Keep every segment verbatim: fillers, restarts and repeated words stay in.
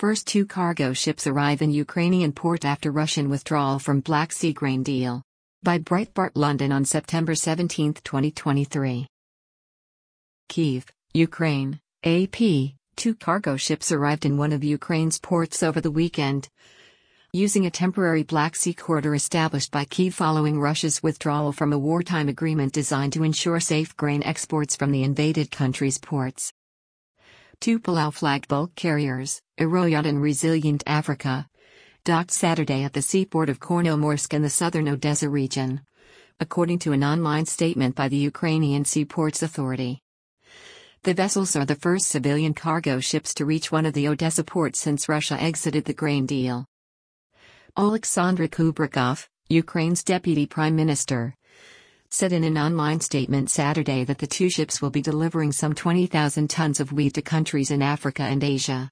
first two cargo ships arrive in Ukrainian port after Russian withdrawal from Black Sea grain deal. By Breitbart London on September seventeenth, twenty twenty-three. Kyiv, Ukraine, A P, two cargo ships arrived in one of Ukraine's ports over the weekend, using a temporary Black Sea corridor established by Kyiv following Russia's withdrawal from a wartime agreement designed to ensure safe grain exports from the invaded country's ports. Two Palau-flagged bulk carriers, Eroyat and Resilient Africa, docked Saturday at the seaport of Kornomorsk in the southern Odessa region, according to an online statement by the Ukrainian Seaports Authority. The vessels are the first civilian cargo ships to reach one of the Odessa ports since Russia exited the grain deal. Oleksandr Kubrakov, Ukraine's deputy prime minister, said in an online statement Saturday that the two ships will be delivering some twenty thousand tons of wheat to countries in Africa and Asia.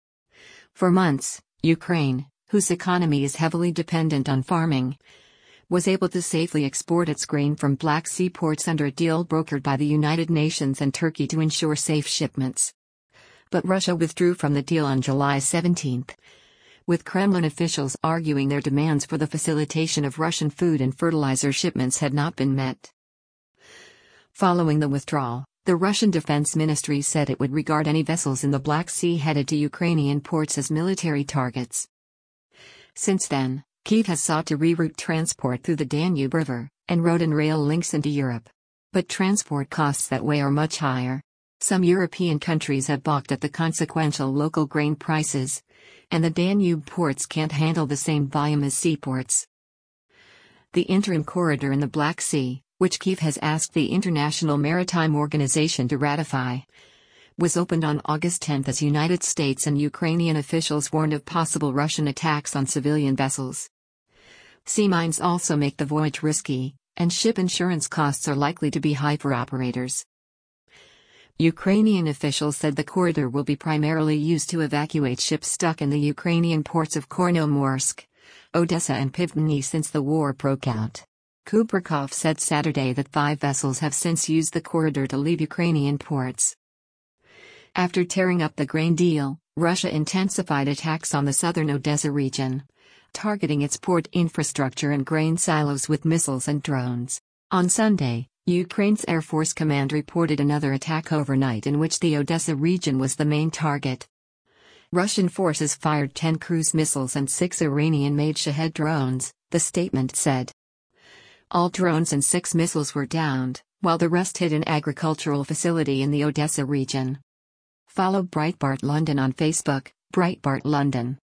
For months, Ukraine, whose economy is heavily dependent on farming, was able to safely export its grain from Black Sea ports under a deal brokered by the United Nations and Turkey to ensure safe shipments. But Russia withdrew from the deal on July seventeenth, with Kremlin officials arguing their demands for the facilitation of Russian food and fertilizer shipments had not been met. Following the withdrawal, the Russian Defense Ministry said it would regard any vessels in the Black Sea headed to Ukrainian ports as military targets. Since then, Kyiv has sought to reroute transport through the Danube River, and road and rail links into Europe. But transport costs that way are much higher. Some European countries have balked at the consequential local grain prices, and the Danube ports can't handle the same volume as seaports. The interim corridor in the Black Sea, which Kyiv has asked the International Maritime Organization to ratify, was opened on August tenth as United States and Ukrainian officials warned of possible Russian attacks on civilian vessels. Sea mines also make the voyage risky, and ship insurance costs are likely to be high for operators. Ukrainian officials said the corridor will be primarily used to evacuate ships stuck in the Ukrainian ports of Kornomorsk, Odessa and Pivdeny since the war broke out. Kubrakov said Saturday that five vessels have since used the corridor to leave Ukrainian ports. After tearing up the grain deal, Russia intensified attacks on the southern Odessa region, targeting its port infrastructure and grain silos with missiles and drones. On Sunday, Ukraine's Air Force Command reported another attack overnight in which the Odessa region was the main target. Russian forces fired ten cruise missiles and six Iranian-made Shahed drones, the statement said. All drones and six missiles were downed, while the rest hit an agricultural facility in the Odessa region. Follow Breitbart London on Facebook, Breitbart London.